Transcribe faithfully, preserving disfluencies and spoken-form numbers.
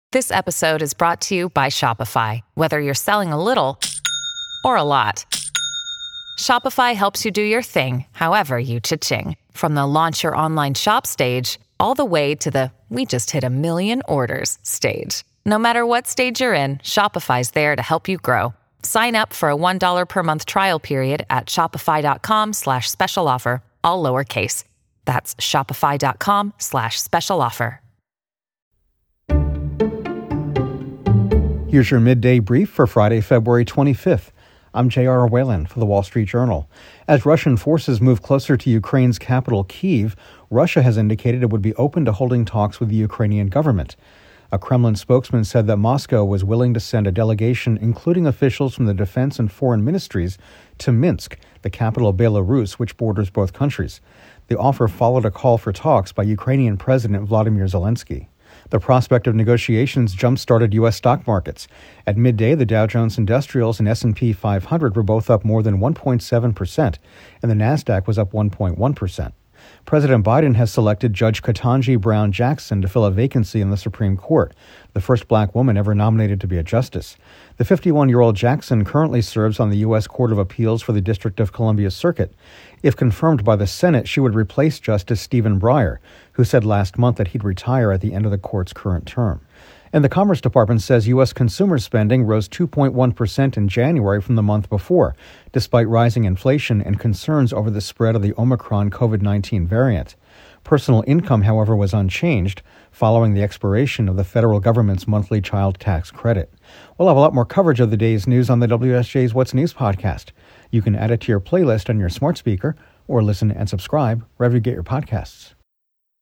This episode is brought to you by Shopify. Whether you're selling a little or a lot, Shopify helps you do your thing, however you cha-ching. From the launch your online shop stage, all the way to the we just hit a million orders stage. No matter what stage you're in, Shopify's there to help you grow. Sign up for a one dollar per month trial period at shopify.com slash special offer, all lowercase. That's shopify.com slash special offer. Here's your midday brief for Friday, February twenty-fifth. I'm J R Whalen for The Wall Street Journal. As Russian forces move closer to Ukraine's capital, Kyiv, Russia has indicated it would be open to holding talks with the Ukrainian government. A Kremlin spokesman said that Moscow was willing to send a delegation, including officials from the defense and foreign ministries, to Minsk, the capital of Belarus, which borders both countries. The offer followed a call for talks by Ukrainian President Vladimir Zelensky. The prospect of negotiations jump-started U S stock markets. At midday, the Dow Jones Industrials and S and P five hundred were both up more than one point seven percent, and the Nasdaq was up one point one percent. President Biden has selected Judge Ketanji Brown Jackson to fill a vacancy in the Supreme Court, the first black woman ever nominated to be a justice. The fifty-one-year-old Jackson currently serves on the U S Court of Appeals for the District of Columbia Circuit. If confirmed by the Senate, she would replace Justice Stephen Breyer, who said last month that he'd retire at the end of the court's current term. And the Commerce Department says U S consumer spending rose two point one percent in January from the month before, despite rising inflation and concerns over the spread of the Omicron covid nineteen variant. Personal income, however, was unchanged following the expiration of the federal government's monthly child tax credit. We'll have a lot more coverage of the day's news on the W S J's What's News podcast. You can add it to your playlist on your smart speaker or listen and subscribe wherever you get your podcasts.